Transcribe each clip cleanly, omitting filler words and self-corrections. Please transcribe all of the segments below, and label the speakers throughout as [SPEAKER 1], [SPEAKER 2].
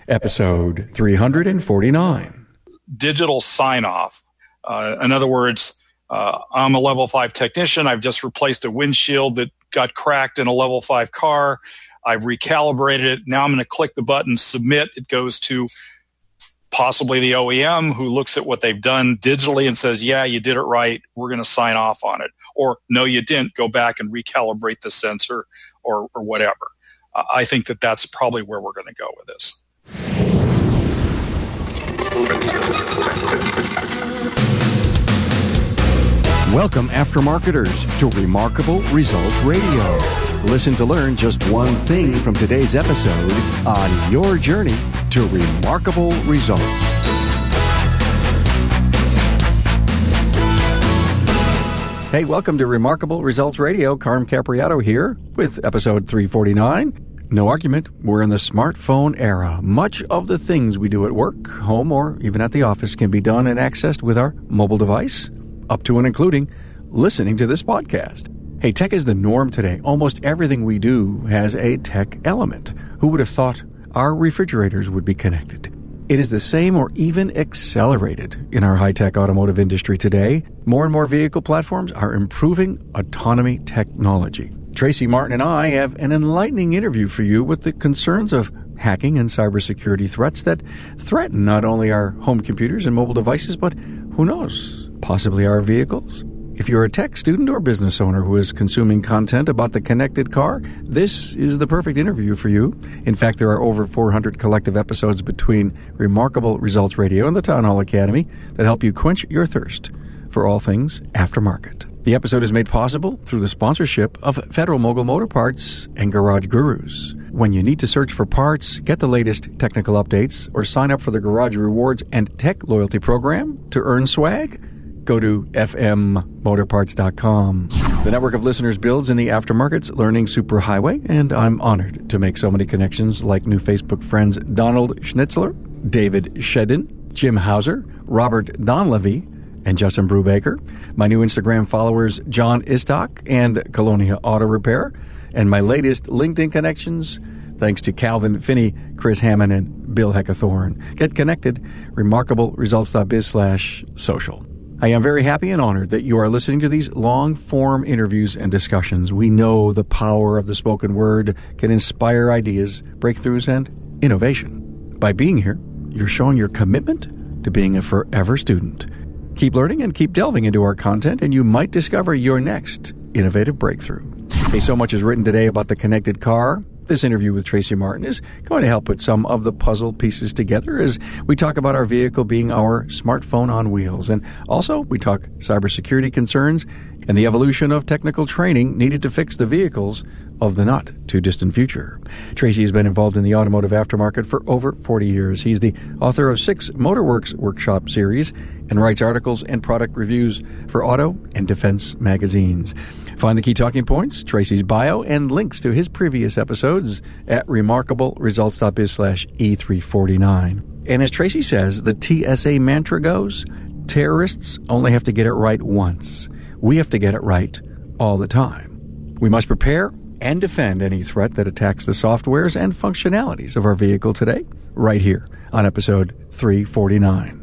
[SPEAKER 1] episode 349.
[SPEAKER 2] Digital sign-off. In other words, I'm a level 5 technician. I've just replaced a windshield that got cracked in a level 5 car. I've recalibrated it. Now I'm going to click the button, submit. It goes to possibly the OEM, who looks at what they've done digitally and says, yeah, you did it right. We're going to sign off on it. Or, no, you didn't. Go back and recalibrate the sensor or whatever. I think that that's probably where we're going to go with this.
[SPEAKER 1] Welcome, aftermarketers, to Remarkable Results Radio. Listen to learn just one thing from today's episode on your journey to remarkable results. Hey, welcome to Remarkable Results Radio. Carm Capriato here with episode 349. No argument, we're in the smartphone era. Much of the things we do at work, home, or even at the office can be done and accessed with our mobile device, up to and including listening to this podcast. Hey, tech is the norm today. Almost everything we do has a tech element. Who would have thought our refrigerators would be connected? It is the same or even accelerated in our high-tech automotive industry today. More and more vehicle platforms are improving autonomy technology. Tracy Martin and I have an enlightening interview for you with the concerns of hacking and cybersecurity threats that threaten not only our home computers and mobile devices, but who knows, possibly our vehicles. If you're a tech student or business owner who is consuming content about the connected car, this is the perfect interview for you. In fact, there are over 400 collective episodes between Remarkable Results Radio and the Town Hall Academy that help you quench your thirst for all things aftermarket. The episode is made possible through the sponsorship of Federal Mogul Motor Parts and Garage Gurus. When you need to search for parts, get the latest technical updates, or sign up for the Garage Rewards and Tech Loyalty Program to earn swag, go to fmmotorparts.com. The network of listeners builds in the aftermarket's learning superhighway, and I'm honored to make so many connections like new Facebook friends Donald Schnitzler, David Shedden, Jim Hauser, Robert Donlevy, and Justin Brubaker, my new Instagram followers, John Istock and Colonia Auto Repair, and my latest LinkedIn connections, thanks to Calvin Finney, Chris Hammond, and Bill Heckathorn. Get connected, remarkableresults.biz/social. I am very happy and honored that you are listening to these long-form interviews and discussions. We know the power of the spoken word can inspire ideas, breakthroughs, and innovation. By being here, you're showing your commitment to being a forever student. Keep learning and keep delving into our content, and you might discover your next innovative breakthrough. Hey, so much is written today about the connected car. This interview with Tracy Martin is going to help put some of the puzzle pieces together as we talk about our vehicle being our smartphone on wheels. And also, we talk cybersecurity concerns and the evolution of technical training needed to fix the vehicles of the not-too-distant future. Tracy has been involved in the automotive aftermarket for over 40 years. He's the author of 6 Motorworks Workshop series and writes articles and product reviews for auto and defense magazines. Find the key talking points, Tracy's bio, and links to his previous episodes at remarkableresults.biz/E349. And as Tracy says, the TSA mantra goes, terrorists only have to get it right once. We have to get it right all the time. We must prepare and defend any threat that attacks the softwares and functionalities of our vehicle today, right here on episode 349.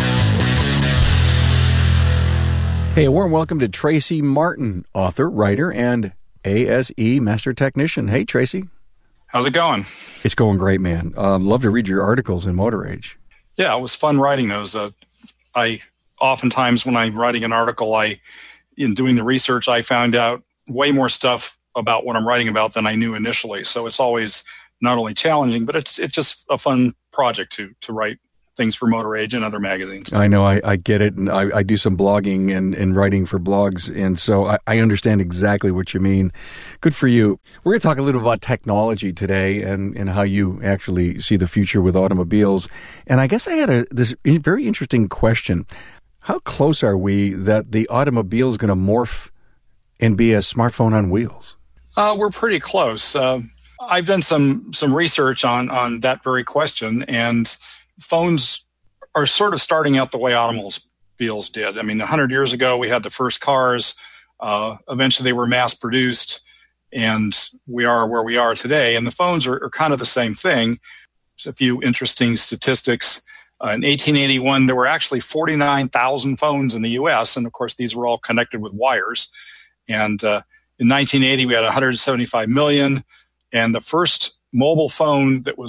[SPEAKER 1] Hey, a warm welcome to Tracy Martin, author, writer, and ASE Master Technician. Hey, Tracy.
[SPEAKER 2] How's it going?
[SPEAKER 1] It's going great, man. Love to read your articles in Motor Age.
[SPEAKER 2] Yeah, it was fun writing those. I oftentimes, when I'm writing an article, in doing the research, I found out way more stuff about what I'm writing about than I knew initially. So it's always not only challenging, but it's just a fun project to write things for Motor Age and other magazines.
[SPEAKER 1] I know, I get it, and I do some blogging and writing for blogs, and so I understand exactly what you mean. Good for you. We're going to talk a little about technology today and how you actually see the future with automobiles. And I guess I had this very interesting question. How close are we that the automobile is going to morph and be a smartphone on wheels?
[SPEAKER 2] We're pretty close. I've done some research on that very question, and phones are sort of starting out the way automobiles did. I mean, 100 years ago, we had the first cars. Eventually, they were mass-produced, and we are where we are today. And the phones are kind of the same thing. a few interesting statistics. In 1881, there were actually 49,000 phones in the U.S., and of course, these were all connected with wires. And in 1980, we had 175 million, and the first mobile phone that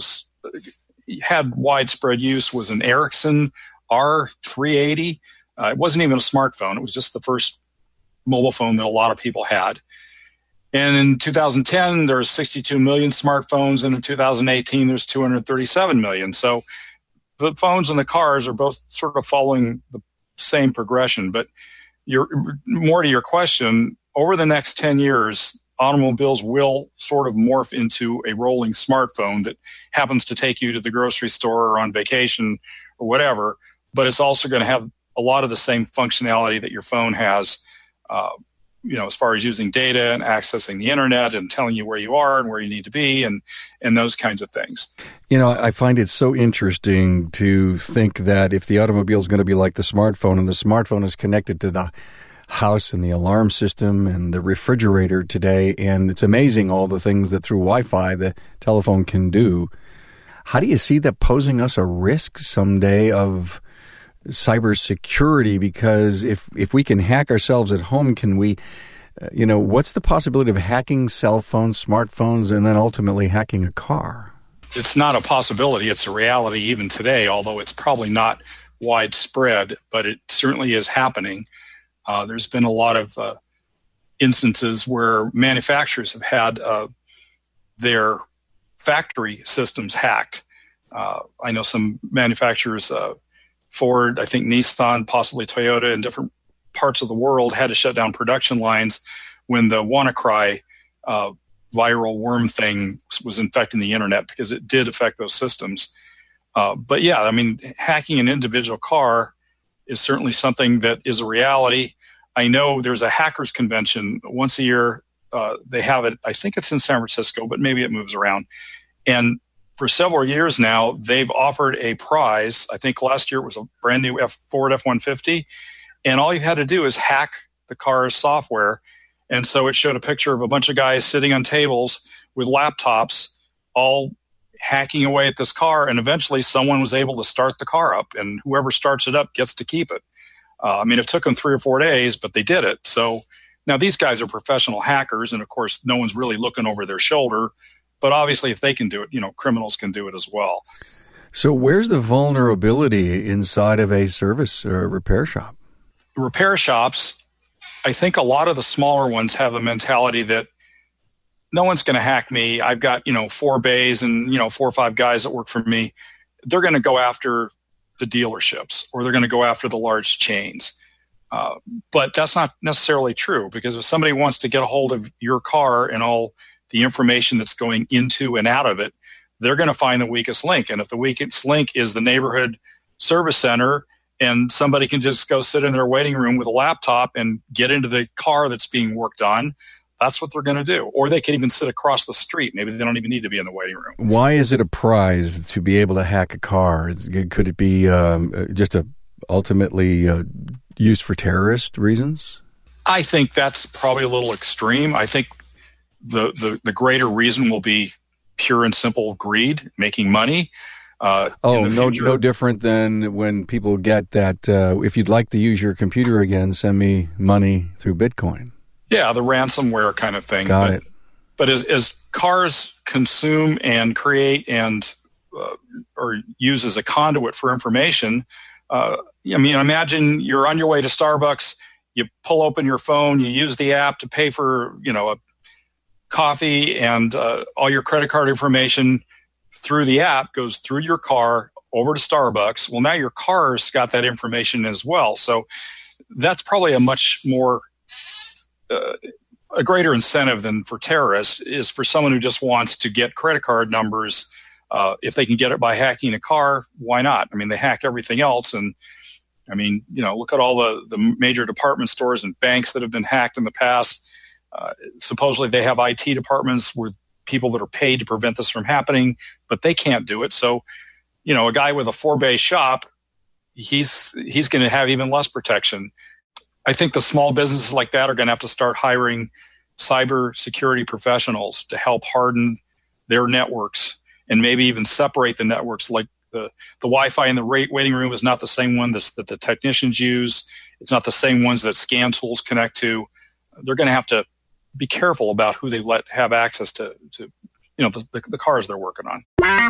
[SPEAKER 2] had widespread use was an Ericsson R380. It wasn't even a smartphone; it was just the first mobile phone that a lot of people had. And in 2010, there were 62 million smartphones, and in 2018, there's 237 million. So the phones and the cars are both sort of following the same progression. But more to your question, over the next 10 years, automobiles will sort of morph into a rolling smartphone that happens to take you to the grocery store or on vacation or whatever. But it's also going to have a lot of the same functionality that your phone has, as far as using data and accessing the internet and telling you where you are and where you need to be and those kinds of things.
[SPEAKER 1] I find it so interesting to think that if the automobile is going to be like the smartphone, and the smartphone is connected to the house and the alarm system and the refrigerator today, and it's amazing all the things that through Wi-Fi the telephone can do. How do you see that posing us a risk someday of cybersecurity? Because if we can hack ourselves at home, can we, what's the possibility of hacking cell phones, smartphones, and then ultimately hacking a car?
[SPEAKER 2] It's not a possibility. It's a reality even today, although it's probably not widespread, but it certainly is happening. There's been a lot of instances where manufacturers have had their factory systems hacked. I know some manufacturers, Ford, I think Nissan, possibly Toyota, in different parts of the world had to shut down production lines when the WannaCry viral worm thing was infecting the internet, because it did affect those systems. But yeah, I mean, hacking an individual car is certainly something that is a reality. I know there's a hackers convention once a year. They have it, I think it's in San Francisco, but maybe it moves around. And for several years now, they've offered a prize. I think last year it was a brand new Ford F-150. And all you had to do is hack the car's software. And so it showed a picture of a bunch of guys sitting on tables with laptops, all hacking away at this car. And eventually someone was able to start the car up, and whoever starts it up gets to keep it. It took them 3 or 4 days, but they did it. So now these guys are professional hackers. And of course, no one's really looking over their shoulder. But obviously, if they can do it, criminals can do it as well.
[SPEAKER 1] So where's the vulnerability inside of a service or repair shop?
[SPEAKER 2] Repair shops, I think a lot of the smaller ones have a mentality that no one's going to hack me. I've got, 4 bays and, 4 or 5 guys that work for me. They're going to go after the dealerships, or they're going to go after the large chains. But that's not necessarily true, because if somebody wants to get a hold of your car and all the information that's going into and out of it, they're going to find the weakest link. And if the weakest link is the neighborhood service center, and somebody can just go sit in their waiting room with a laptop and get into the car that's being worked on, that's what they're going to do. Or they can even sit across the street. Maybe they don't even need to be in the waiting room.
[SPEAKER 1] Why is it a prize to be able to hack a car? Could it be just ultimately used for terrorist reasons?
[SPEAKER 2] I think that's probably a little extreme. I think the greater reason will be pure and simple greed, making money.
[SPEAKER 1] No different than when people get that, if you'd like to use your computer again, send me money through Bitcoin.
[SPEAKER 2] Yeah, the ransomware kind of thing.
[SPEAKER 1] Got it.
[SPEAKER 2] But as cars consume and create and or use as a conduit for information, imagine you're on your way to Starbucks, you pull open your phone, you use the app to pay for, a coffee, and all your credit card information through the app goes through your car over to Starbucks. Well, now your car's got that information as well. So that's probably a much more, a greater incentive than for terrorists is for someone who just wants to get credit card numbers. If they can get it by hacking a car, why not? They hack everything else. And look at all the major department stores and banks that have been hacked in the past. Supposedly they have IT departments with people that are paid to prevent this from happening, but they can't do it. So, a guy with a 4-bay shop, he's going to have even less protection. I think the small businesses like that are going to have to start hiring cyber security professionals to help harden their networks and maybe even separate the networks. Like the Wi-Fi in the waiting room is not the same one that the technicians use. It's not the same ones that scan tools connect to. They're going to have to be careful about who they let have access to the cars they're working on.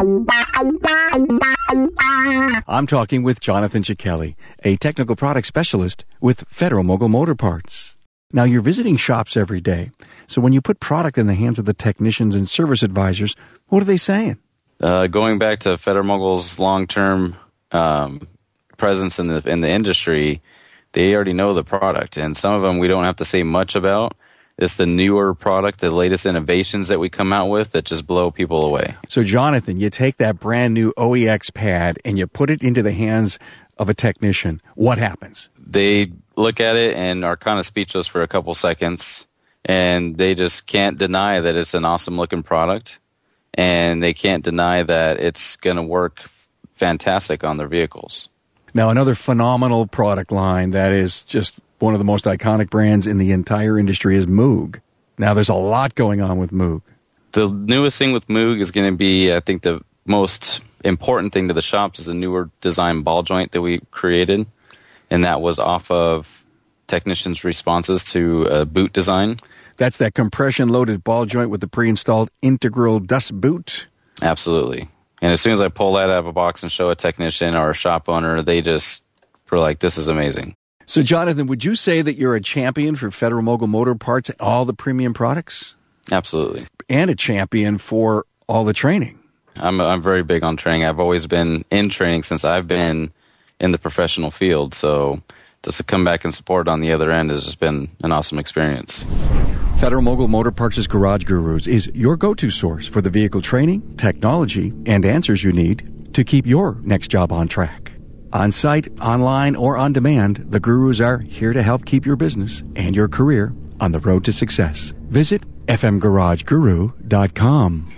[SPEAKER 1] I'm talking with Jonathan Cichelli, a technical product specialist with Federal-Mogul Motor Parts. Now, you're visiting shops every day, so when you put product in the hands of the technicians and service advisors, what are they saying?
[SPEAKER 3] Going back to Federal-Mogul's long-term presence in the industry, they already know the product, and some of them we don't have to say much about. It's the newer product, the latest innovations that we come out with that just blow people away.
[SPEAKER 1] So, Jonathan, you take that brand new OEX pad and you put it into the hands of a technician. What happens?
[SPEAKER 3] They look at it and are kind of speechless for a couple seconds, and they just can't deny that it's an awesome-looking product, and they can't deny that it's going to work fantastic on their vehicles.
[SPEAKER 1] Now, another phenomenal product line that is just one of the most iconic brands in the entire industry is Moog. Now, there's a lot going on with Moog.
[SPEAKER 3] The newest thing with Moog is going to be, I think, the most important thing to the shops is the newer design ball joint that we created, and that was off of technicians' responses to a boot design.
[SPEAKER 1] That's that compression-loaded ball joint with the pre-installed integral dust boot?
[SPEAKER 3] Absolutely. And as soon as I pull that out of a box and show a technician or a shop owner, they just were like, this is amazing.
[SPEAKER 1] So, Jonathan, would you say that you're a champion for Federal-Mogul Motor Parts and all the premium products?
[SPEAKER 3] Absolutely.
[SPEAKER 1] And a champion for all the training?
[SPEAKER 3] I'm very big on training. I've always been in training since I've been in the professional field. So just to come back and support on the other end has just been an awesome experience.
[SPEAKER 1] Federal-Mogul Motor Parts' Garage Gurus is your go-to source for the vehicle training, technology, and answers you need to keep your next job on track. On-site, online, or on demand, the Gurus are here to help keep your business and your career on the road to success. Visit fmgarageguru.com.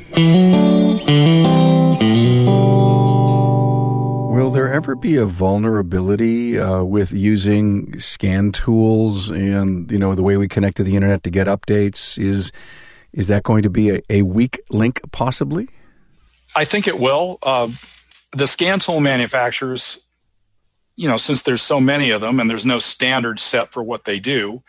[SPEAKER 1] Will there ever be a vulnerability with using scan tools and, the way we connect to the internet to get updates? Is that going to be a weak link possibly?
[SPEAKER 2] I think it will. The scan tool manufacturers, since there's so many of them and there's no standard set for what they do,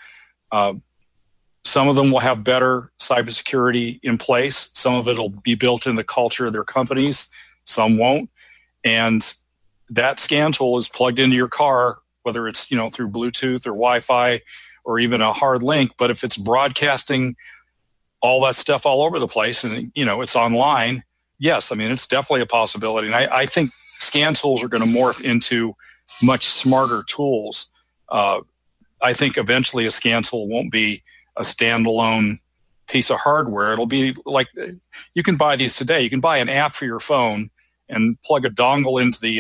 [SPEAKER 2] some of them will have better cybersecurity in place. Some of it will be built in the culture of their companies. Some won't. And that scan tool is plugged into your car, whether it's, through Bluetooth or Wi-Fi or even a hard link. But if it's broadcasting all that stuff all over the place and, it's online, yes, it's definitely a possibility. And I think scan tools are going to morph into much smarter tools. I think eventually a scan tool won't be a standalone piece of hardware. It'll be like, you can buy these today. You can buy an app for your phone and plug a dongle into the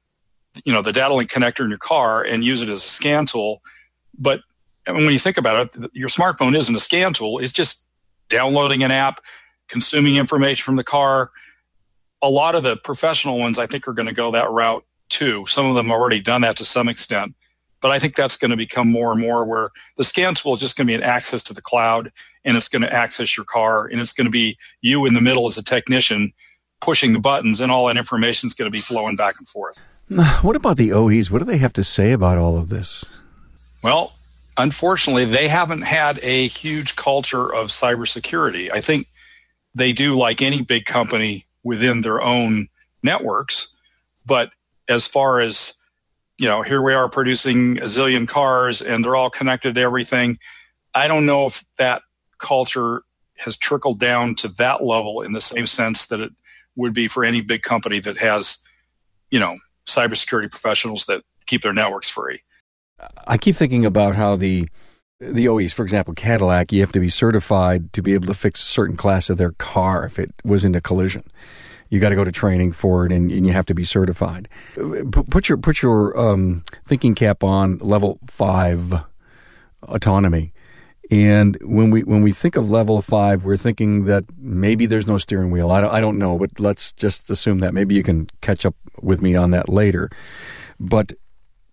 [SPEAKER 2] data link connector in your car and use it as a scan tool. But when you think about it, your smartphone isn't a scan tool. It's just downloading an app, consuming information from the car. A lot of the professional ones, I think, are going to go that route too. Some of them have already done that to some extent. But I think that's going to become more and more where the scan tool is just going to be an access to the cloud, and it's going to access your car, and it's going to be you in the middle as a technician pushing the buttons, and all that information is going to be flowing back and forth.
[SPEAKER 1] What about the OEs? What do they have to say about all of this?
[SPEAKER 2] Well, unfortunately, they haven't had a huge culture of cybersecurity. I think they do like any big company within their own networks. But as far as, here we are producing a zillion cars and they're all connected to everything, I don't know if that culture has trickled down to that level in the same sense that it would be for any big company that has, cybersecurity professionals that keep their networks free.
[SPEAKER 1] I keep thinking about how the OEs, for example, Cadillac, you have to be certified to be able to fix a certain class of their car if it was in a collision. You got to go to training for it, and you have to be certified. Put your thinking cap on level 5 autonomy. And when we think of level 5, we're thinking that maybe there's no steering wheel. I don't know, but let's just assume that. Maybe you can catch up with me on that later. But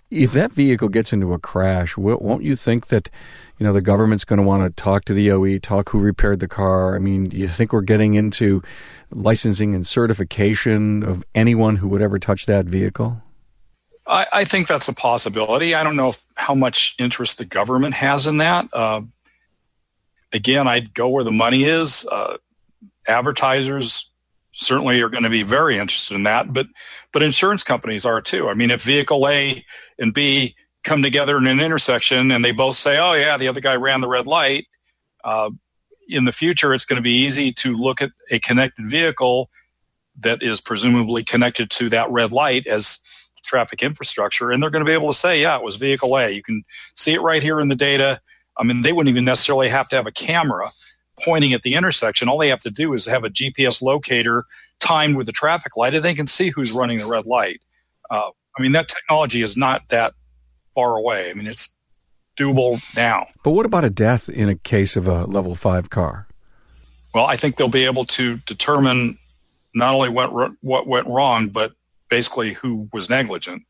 [SPEAKER 1] If that vehicle gets into a crash, won't you think that, the government's going to want to talk to the OE, talk who repaired the car? I mean, do you think we're getting into licensing and certification of anyone who would ever touch that vehicle?
[SPEAKER 2] I think that's a possibility. I don't know how much interest the government has in that. Again, I'd go where the money is. Advertisers certainly are going to be very interested in that, but insurance companies are too. I mean, if vehicle A and B come together in an intersection and they both say, oh yeah, the other guy ran the red light, in the future it's going to be easy to look at a connected vehicle that is presumably connected to that red light as traffic infrastructure, and they're going to be able to say, yeah, it was vehicle A. You can see it right here in the data. I mean, they wouldn't even necessarily have to have a camera pointing at the intersection. All they have to do is have a GPS locator timed with the traffic light, and they can see who's running the red light. I mean, that technology is not that far away. I mean, it's doable now.
[SPEAKER 1] But what about a death in a case of a level 5 car?
[SPEAKER 2] Well, I think they'll be able to determine not only what went wrong, but basically who was negligent.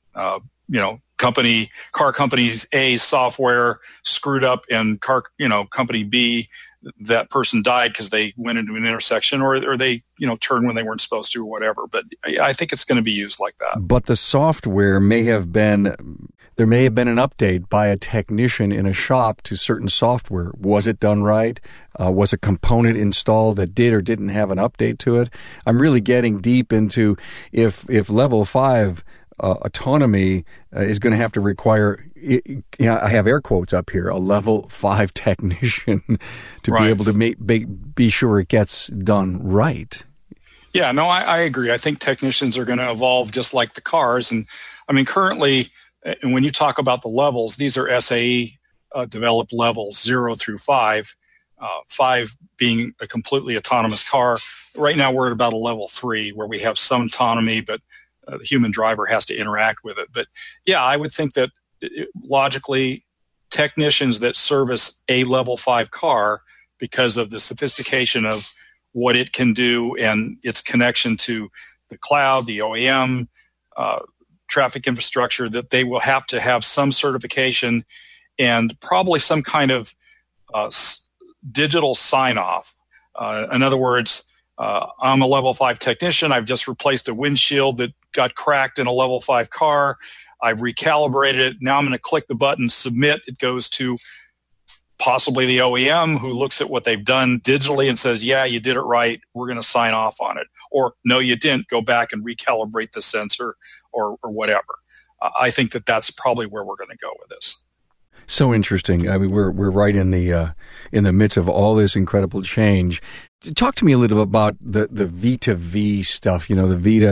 [SPEAKER 2] Car companies A software screwed up, and company B, that person died because they went into an intersection, or they turned when they weren't supposed to, or whatever. But I think it's going to be used like that. But
[SPEAKER 1] the software may have been an update by a technician in a shop to certain software. Was it done right? Was a component installed that did or didn't have an update to it? I'm really getting deep into if level 5 autonomy is going to have to require, I have air quotes up here, a level 5 technician to be able to be sure it gets done right.
[SPEAKER 2] Yeah, no, I agree. I think technicians are going to evolve just like the cars. And I mean, currently, and when you talk about the levels, these are SAE developed levels 0 through 5, 5 being a completely autonomous car. Right now, we're at about a level 3 where we have some autonomy, but the human driver has to interact with it. But yeah, I would think that logically, technicians that service a level 5 car, because of the sophistication of what it can do and its connection to the cloud, the OEM, traffic infrastructure, that they will have to have some certification and probably some kind of digital sign-off. In other words, I'm a level 5 technician. I've just replaced a windshield that got cracked in a level 5 car. I've recalibrated it. Now I'm going to click the button, submit. It goes to possibly the OEM, who looks at what they've done digitally and says, yeah, you did it right. We're going to sign off on it. Or no, you didn't. Go back and recalibrate the sensor or whatever. I think that that's probably where we're going to go with this.
[SPEAKER 1] So interesting. I mean, we're right in the midst of all this incredible change. Talk to me a little bit about the V2V stuff. The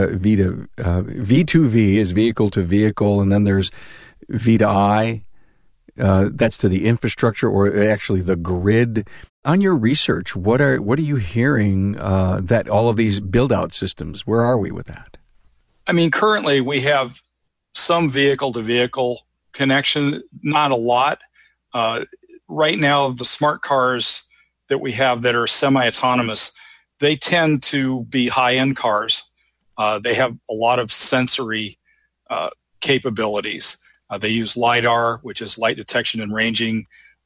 [SPEAKER 1] V2V is vehicle to vehicle, and then there's V2I. That's to the infrastructure, or actually the grid. On your research, what are you hearing that all of these build-out systems? Where are we with that?
[SPEAKER 2] I mean, currently we have some vehicle-to-vehicle connection, not a lot. Right now, the smart cars that we have that are semi-autonomous, they tend to be high-end cars. They have a lot of sensory capabilities. They use LiDAR, which is light detection and ranging,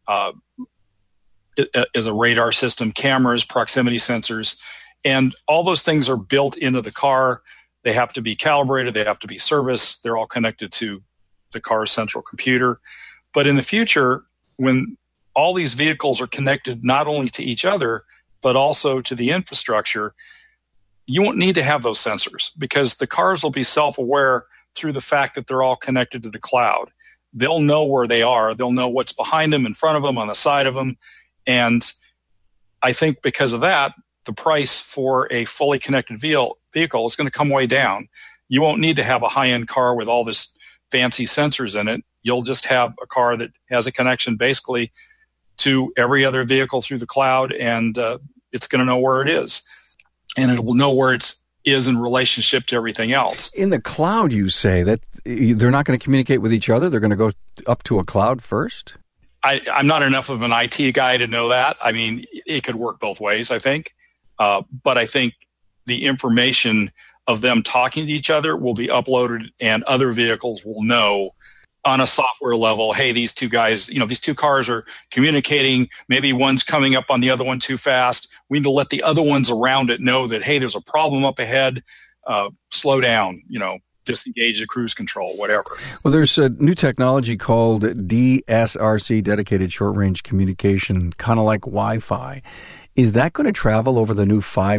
[SPEAKER 2] as a radar system, cameras, proximity sensors, and all those things are built into the car. They have to be calibrated. They have to be serviced. They're all connected to the car's central computer. But in the future, when all these vehicles are connected not only to each other, but also to the infrastructure, you won't need to have those sensors, because the cars will be self-aware through the fact that they're all connected to the cloud. They'll know where they are. They'll know what's behind them, in front of them, on the side of them. And I think because of that, the price for a fully connected vehicle is going to come way down. You won't need to have a high-end car with all this fancy sensors in it. You'll just have a car that has a connection basically to every other vehicle through the cloud, and it's going to know where it is. And it will know where it is in relationship to everything else.
[SPEAKER 1] In the cloud, you say that they're not going to communicate with each other? They're going to go up to a cloud first?
[SPEAKER 2] I'm not enough of an IT guy to know that. I mean, it could work both ways, I think. But I think the information of them talking to each other will be uploaded, and other vehicles will know on a software level, hey, these two guys, these two cars are communicating. Maybe one's coming up on the other one too fast. We need to let the other ones around it know that, hey, there's a problem up ahead. Slow down, disengage the cruise control, whatever.
[SPEAKER 1] Well, there's a new technology called DSRC, Dedicated Short Range Communication, kind of like Wi-Fi. Is that going to travel over the new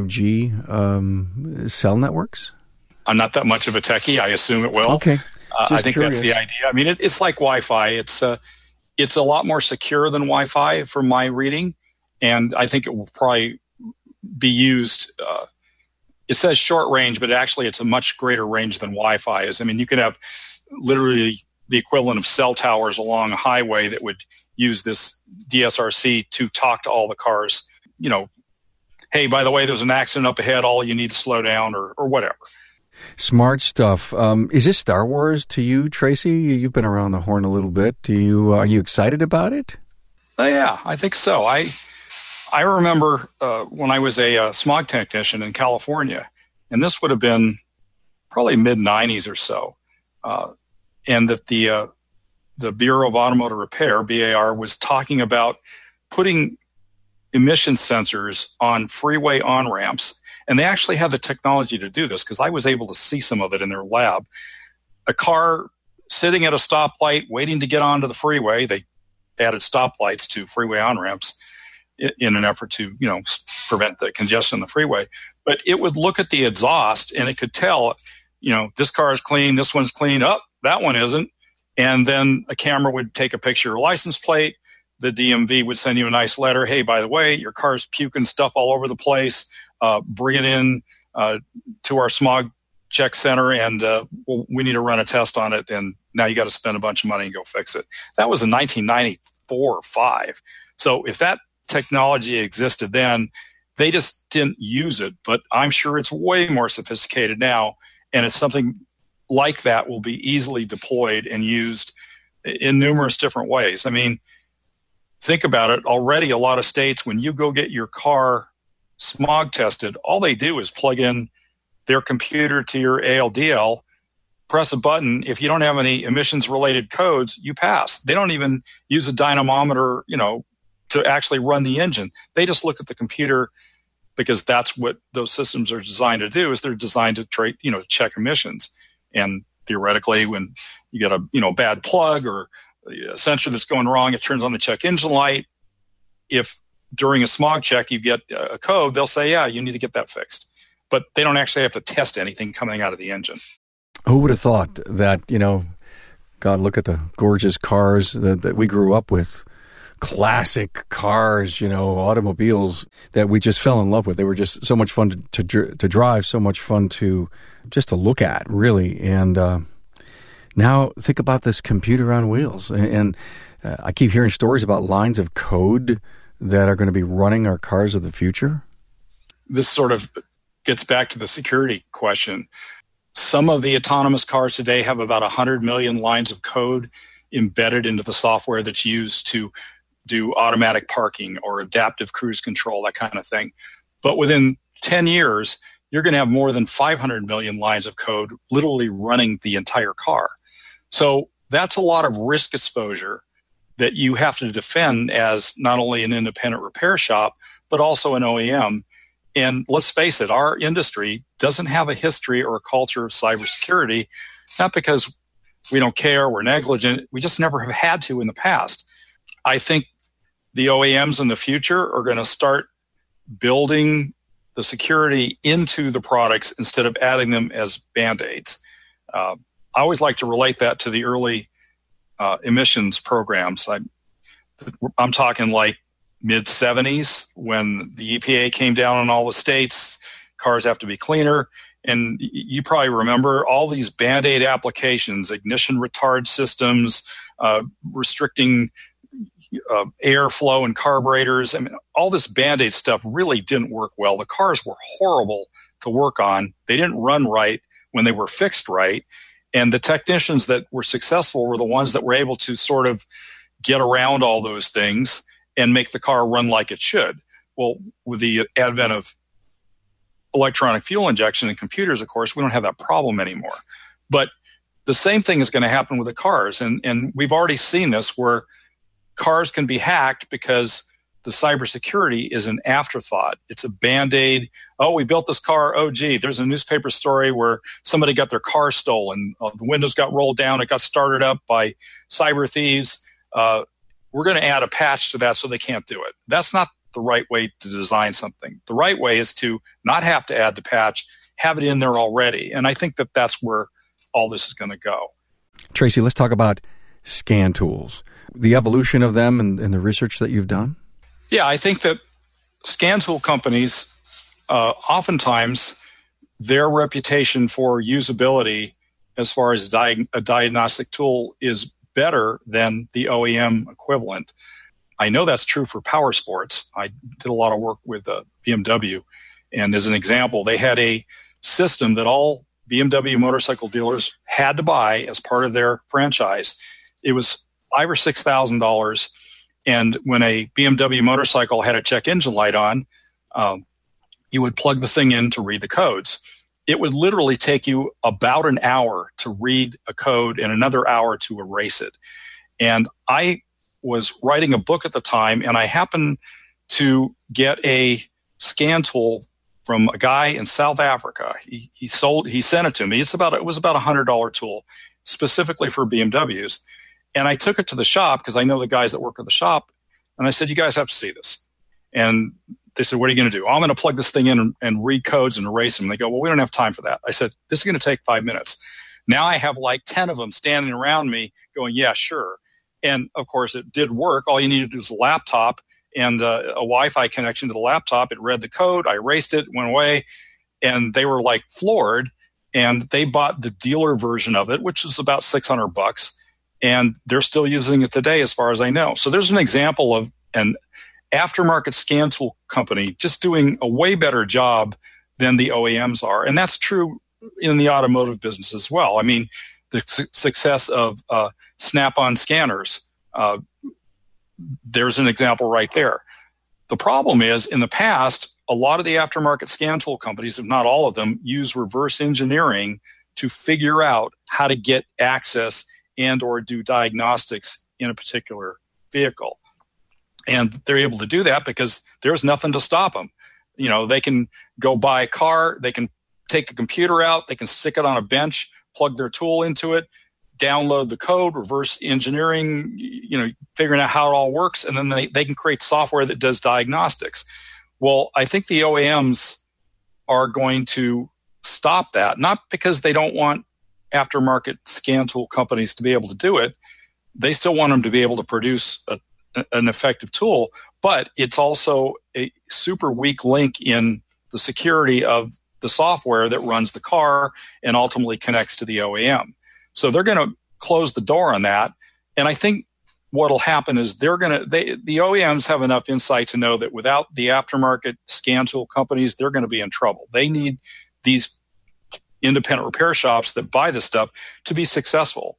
[SPEAKER 1] 5G cell networks?
[SPEAKER 2] I'm not that much of a techie. I assume it will.
[SPEAKER 1] Okay.
[SPEAKER 2] I think curious. That's the idea. I mean, it's like Wi-Fi. It's a lot more secure than Wi-Fi from my reading, and I think it will probably be used. It says short range, but actually it's a much greater range than Wi-Fi is. I mean, you could have literally the equivalent of cell towers along a highway that would use this DSRC to talk to all the cars. Hey, by the way, there's an accident up ahead. All you need to slow down or whatever.
[SPEAKER 1] Smart stuff. Is this Star Wars to you, Tracy? You've been around the horn a little bit. Are you excited about it?
[SPEAKER 2] Yeah, I think so. I remember when I was a smog technician in California, and this would have been probably mid-'90s or so, and that the Bureau of Automotive Repair, BAR, was talking about putting emission sensors on freeway on-ramps. And they actually have the technology to do this because I was able to see some of it in their lab. A car sitting at a stoplight waiting to get onto the freeway. They added stoplights to freeway on-ramps in an effort to, prevent the congestion on the freeway. But it would look at the exhaust and it could tell, this car is clean, this one's clean, that one isn't. And then a camera would take a picture of your license plate. The DMV would send you a nice letter. Hey, by the way, your car's puking stuff all over the place. Bring it in to our smog check center, and we need to run a test on it. And now you got to spend a bunch of money and go fix it. That was in 1994 or 5. So if that technology existed then, they just didn't use it. But I'm sure it's way more sophisticated now, and it's something like that will be easily deployed and used in numerous different ways. I mean, think about it. Already, a lot of states, when you go get your car smog tested, all they do is plug in their computer to your ALDL, press a button. If you don't have any emissions related codes, you pass. They don't even use a dynamometer, to actually run the engine. They just look at the computer because that's what those systems are designed to do. Is they're designed to check emissions. And theoretically, when you get a bad plug or a sensor that's going wrong, it turns on the check engine light. If during a smog check you get a code, they'll say, yeah, you need to get that fixed. But they don't actually have to test anything coming out of the engine.
[SPEAKER 1] Who would have thought that, God, look at the gorgeous cars that we grew up with. Classic cars, automobiles that we just fell in love with. They were just so much fun to drive, so much fun to look at, really. And now think about this computer on wheels. And I keep hearing stories about lines of code that are going to be running our cars of the future.
[SPEAKER 2] This sort of gets back to the security question. Some of the autonomous cars today have about 100 million lines of code embedded into the software that's used to do automatic parking or adaptive cruise control, that kind of thing. But within 10 years, you're going to have more than 500 million lines of code literally running the entire car. So that's a lot of risk exposure that you have to defend as not only an independent repair shop, but also an OEM. And let's face it, our industry doesn't have a history or a culture of cybersecurity, not because we don't care, we're negligent, we just never have had to in the past. I think the OEMs in the future are going to start building the security into the products instead of adding them as Band-Aids. I always like to relate that to the early emissions programs. I'm talking like mid-'70s when the EPA came down on all the states, cars have to be cleaner. And you probably remember all these Band-Aid applications, ignition retard systems, restricting airflow and carburetors. I mean, all this Band-Aid stuff really didn't work well. The cars were horrible to work on. They didn't run right when they were fixed right. And the technicians that were successful were the ones that were able to sort of get around all those things and make the car run like it should. Well, with the advent of electronic fuel injection and computers, of course, we don't have that problem anymore. But The same thing is going to happen with the cars. And we've already seen this where cars can be hacked because the cybersecurity is an afterthought. It's a Band-Aid. Oh, we built this car. Oh, gee, there's a newspaper story where somebody got their car stolen. The windows got rolled down. It got started up by cyber thieves. We're going to add a patch to that so they can't do it. That's not the right way to design something. The right way is to not have to add the patch, have it in there already. And I think that that's where all this is going to go.
[SPEAKER 1] Tracy, let's talk about scan tools, the evolution of them and the research that you've done.
[SPEAKER 2] Yeah, I think that scan tool companies, oftentimes their reputation for usability as far as a diagnostic tool is better than the OEM equivalent. I know that's true for power sports. I did a lot of work with BMW. And as an example, they had a system that all BMW motorcycle dealers had to buy as part of their franchise. It was $5,000 or $6,000. And when a BMW motorcycle had a check engine light on, you would plug the thing in to read the codes. It would literally take you about an hour to read a code and another hour to erase it. And I was writing a book at the time, and I happened to get a scan tool from a guy in South Africa. He sent it to me. It was about $100 tool specifically for BMWs. And I took it to the shop because I know the guys that work at the shop. And I said, you guys have to see this. And they said, what are you going to do? I'm going to plug this thing in and read codes and erase them. And they go, well, we don't have time for that. I said, this is going to take 5 minutes. Now I have like 10 of them standing around me going, yeah, sure. And of course it did work. All you needed to do was a laptop and a Wi-Fi connection to the laptop. It read the code. I erased it, went away. And they were like floored. And they bought the dealer version of it, which is about $600. And they're still using it today, as far as I know. So there's an example of an aftermarket scan tool company just doing a way better job than the OEMs are. And that's true in the automotive business as well. I mean, the success of Snap-on scanners, there's an example right there. The problem is, in the past, a lot of the aftermarket scan tool companies, if not all of them, use reverse engineering to figure out how to get access and or do diagnostics in a particular vehicle. And they're able to do that because there's nothing to stop them. You know, they can go buy a car, they can take the computer out, they can stick it on a bench, plug their tool into it, download the code, reverse engineering, you know, figuring out how it all works, and then they can create software that does diagnostics. Well, I think the OEMs are going to stop that, not because they don't want aftermarket scan tool companies to be able to do it. They still want them to be able to produce an effective tool, but it's also a super weak link in the security of the software that runs the car and ultimately connects to the OEM. So they're going to close the door on that. And I think what will happen is the OEMs have enough insight to know that without the aftermarket scan tool companies, they're going to be in trouble. They need these independent repair shops that buy this stuff to be successful.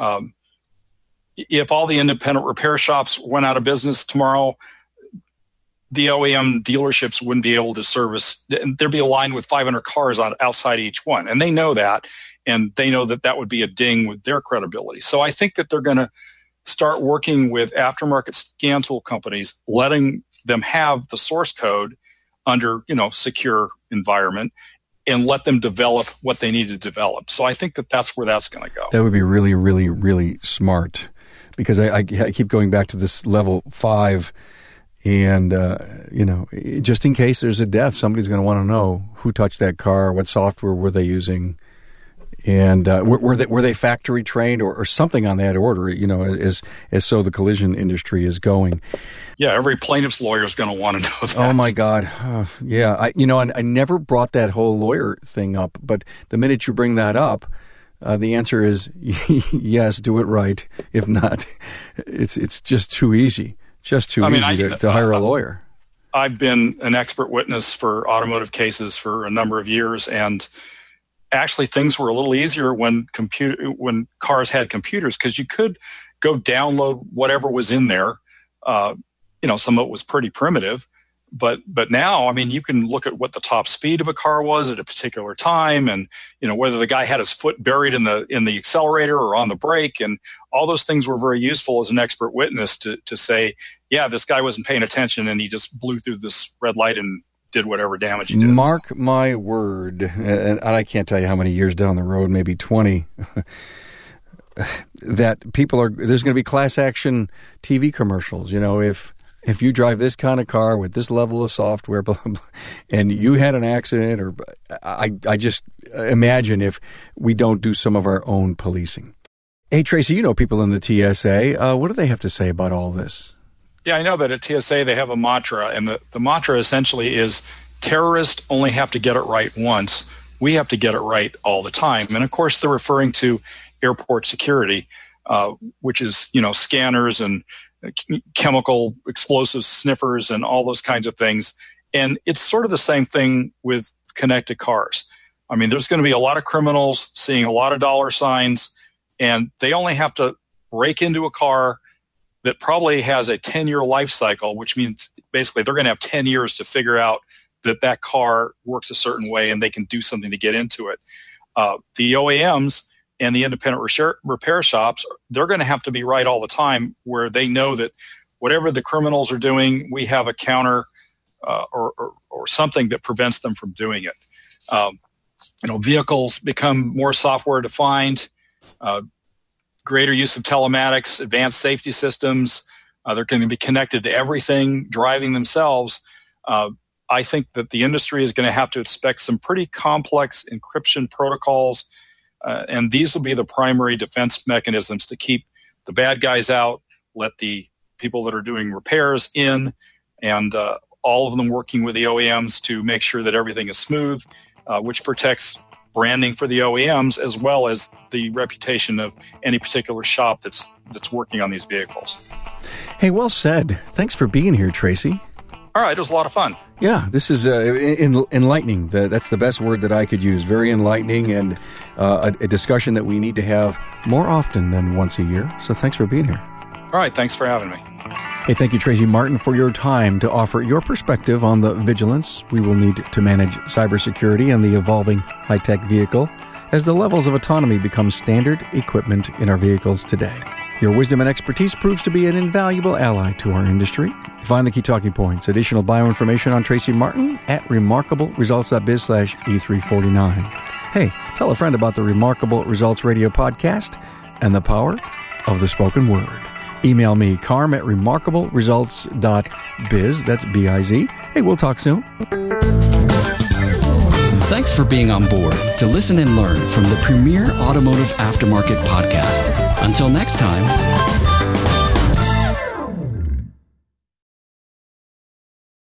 [SPEAKER 2] If all the independent repair shops went out of business tomorrow, the OEM dealerships wouldn't be able to service. There'd be a line with 500 cars outside each one. And they know that. And they know that that would be a ding with their credibility. So I think that they're going to start working with aftermarket scan tool companies, letting them have the source code under, secure environment, and let them develop what they need to develop. So I think that that's where that's going to go.
[SPEAKER 1] That would be really, really, really smart, because I keep going back to this level 5, and just in case there's a death, somebody's going to want to know who touched that car, what software were they using, and were they factory trained or something on that order. As so the collision industry is going.
[SPEAKER 2] Yeah, every plaintiff's lawyer is going to want to know that.
[SPEAKER 1] Oh my God, yeah. I never brought that whole lawyer thing up, but the minute you bring that up, the answer is yes, do it right. If not, it's just too easy. Just too easy to hire a lawyer.
[SPEAKER 2] I've been an expert witness for automotive cases for a number of years, and actually things were a little easier when cars had computers, because you could go download whatever was in there. Some of it was pretty primitive, But now, I mean, you can look at what the top speed of a car was at a particular time, and whether the guy had his foot buried in the accelerator or on the brake, and all those things were very useful as an expert witness to say, yeah, this guy wasn't paying attention and he just blew through this red light and did whatever damage he did.
[SPEAKER 1] Mark my word, and I can't tell you how many years down the road, maybe 20. That there's going to be class action TV commercials. If you drive this kind of car with this level of software, blah, blah, and you had an accident, or I just imagine if we don't do some of our own policing. Hey, Tracy, people in the TSA. What do they have to say about all this?
[SPEAKER 2] Yeah, I know that at TSA they have a mantra, and the mantra essentially is terrorists only have to get it right once. We have to get it right all the time. And of course, they're referring to airport security, which is, scanners and chemical explosive sniffers and all those kinds of things. And it's sort of the same thing with connected cars. I mean, there's going to be a lot of criminals seeing a lot of dollar signs, and they only have to break into a car that probably has a 10-year life cycle, which means basically they're going to have 10 years to figure out that car works a certain way and they can do something to get into it. The OEMs and the independent repair shops, they're going to have to be right all the time, where they know that whatever the criminals are doing, we have a counter or something that prevents them from doing it. Vehicles become more software defined, greater use of telematics, advanced safety systems. They're going to be connected to everything, driving themselves. I think that the industry is going to have to expect some pretty complex encryption protocols. And these will be the primary defense mechanisms to keep the bad guys out, let the people that are doing repairs in, and all of them working with the OEMs to make sure that everything is smooth, which protects branding for the OEMs as well as the reputation of any particular shop that's working on these vehicles.
[SPEAKER 1] Hey, well said. Thanks for being here, Tracy.
[SPEAKER 2] All right, it was a lot of fun.
[SPEAKER 1] Yeah, this is enlightening. That's the best word that I could use. Very enlightening, and a discussion that we need to have more often than once a year. So thanks for being here.
[SPEAKER 2] All right, thanks for having me.
[SPEAKER 1] Hey, thank you, Tracy Martin, for your time to offer your perspective on the vigilance we will need to manage cybersecurity and the evolving high-tech vehicle as the levels of autonomy become standard equipment in our vehicles today. Your wisdom and expertise proves to be an invaluable ally to our industry. Find the key talking points, additional bioinformation on Tracy Martin at remarkableresults.biz/E349. Hey, tell a friend about the Remarkable Results Radio podcast and the power of the spoken word. Email me, Carm at remarkableresults.biz. That's B-I-Z. Hey, we'll talk soon.
[SPEAKER 4] Thanks for being on board to listen and learn from the premier automotive aftermarket podcast. Until next time.